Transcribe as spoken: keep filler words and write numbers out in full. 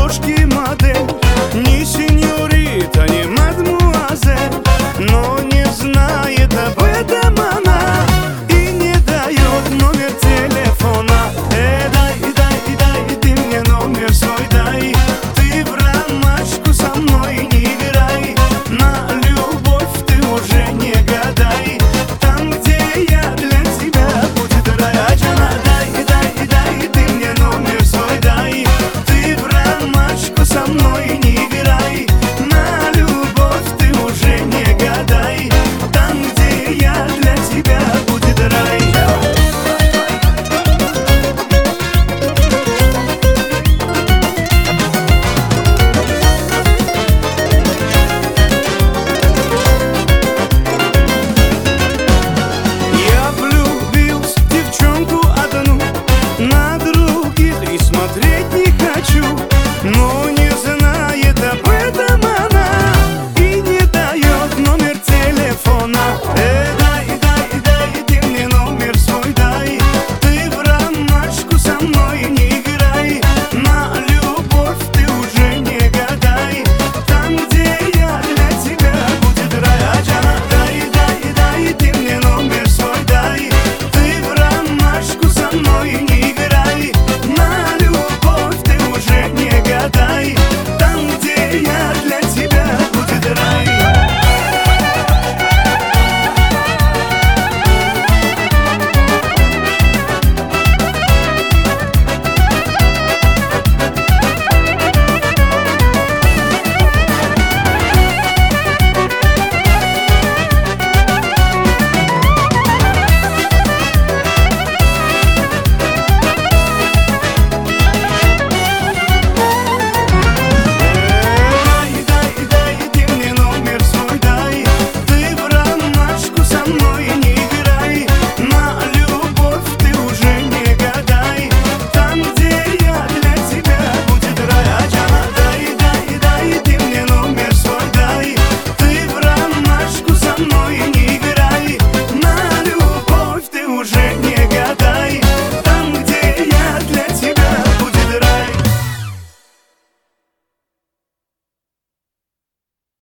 обложки модель, не сеньорита, не мадмуазель, но не знает об этом она и не дает номер телефона. Э, дай, дай, дай, ты мне номер свой дай. Ты в ромашку со мной не играй, на любовь ты уже не гадай. Там, где я для тебя будет рай. Аджана, дай, дай, дай, ты мне номер свой дай. Ты в ромашку со мной не играй, на любовь ты уже не гадай. Там, где я для тебя будет рай. Я влюбился в девчонку одну, на других и смотреть не хочу, но